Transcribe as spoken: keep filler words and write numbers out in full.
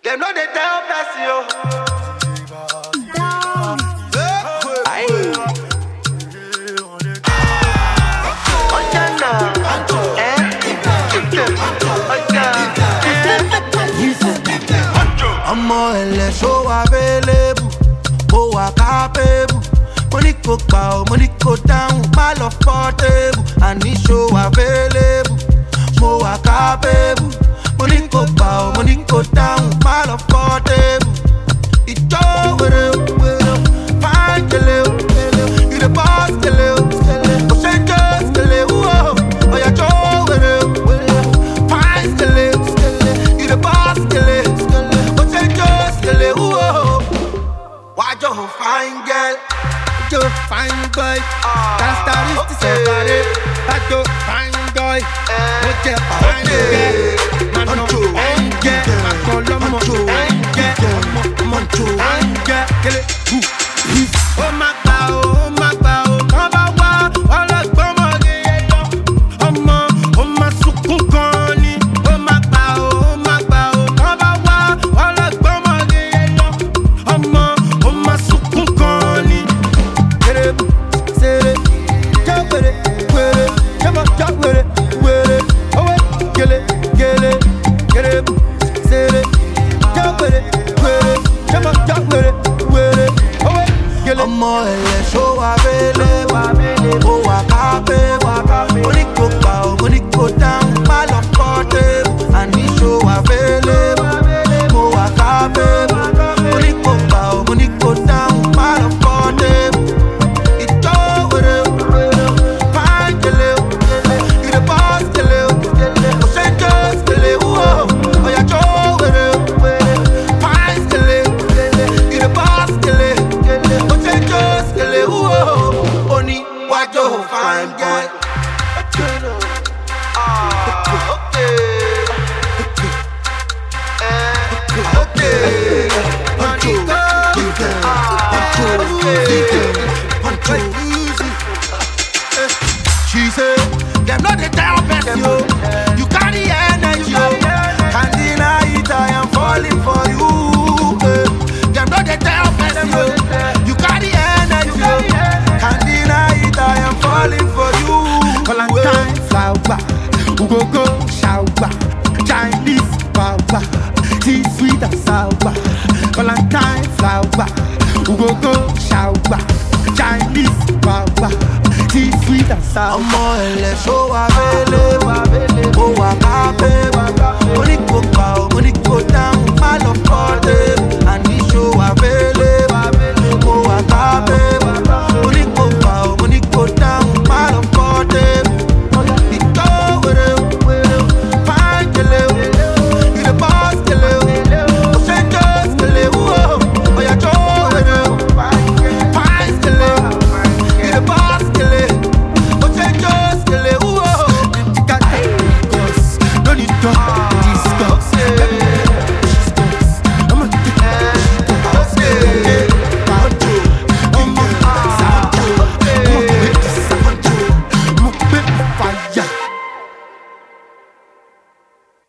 Them know they tell us yo. Ọmọ ẹlẹ show available, mo wà capable. Mo ní kó pa ọ́, mo ní kó dáhùn, má lọ fọ́ table. Àní show available, mo wà capable. Mo ní kó pa ọ́, mo ní kó dáhùn, má lọ fọ́ table. Ìjọ wèrè wèrè, fine kele o, you the boss kele o, kò ṣe jẹ́ kele o, ọ̀yà jọ wèrè wèrè, fine kele o, you the boss kele o. Wájọ fine girl, wájọ fine boy, characteristics separate. Wájọ fine boy, mo jẹ fine girl, mano fine girl, akọlọmọ fine girl, ọmọ fine girl, kele hu. Ó má gbà ó, ó má gbà ó, kán bá wá ọlọ́gbọ́n mọ̀ ní ẹyọ. Ọmọ ó má sunkún gan ni. Ó má gbà ó, ó má gbà ó, kán bá wá ọlọ́gbọ́n mọ̀ ní ẹyọ. Ọmọ ó má sunkún gan ni. Kéré sèré, jẹ́ wèrè wèrè, jẹ́mọ̀ jẹ́ wèrè wèrè. Owó gèlè gèlè, kéré sèré, jẹ́ wèrè wèrè, jẹ́mọ̀ jẹ́ wèrè wèrè. Owó gèlè. Ọmọ ẹlẹ show available, mo wà capable. Mo ní kó pa ọ́, mo ní kó dáhùn, má lọ fọ́ table. Àní show available, mo wà capable. Mo ní kó pa ọ́, mo ní kó dáhùn, má lọ fọ́ table. Ìjọ wèrè wèrè, fine kele o, you the boss kele o, kò ṣe jẹ́ kele o, ọ̀yà jọ wèrè wèrè, fine kele o, you the boss kele o, kò ṣe jẹ́ kele o, ó ní wájọ fine girl. She said, them know they tell best yo. You carry energy yo. Can't deny it, I am falling for you. eh. Them know they tell best yo. You carry energy yo. Can't deny it, I am falling for you. Valentine flower, Ugogo shower, Chinese power, tea sweet and sour. Valentine flower, Ugogo shower, Chinese power, tea sweet and sour. Ọmọ ẹlẹ show available, mo wà capable. Mo ní kó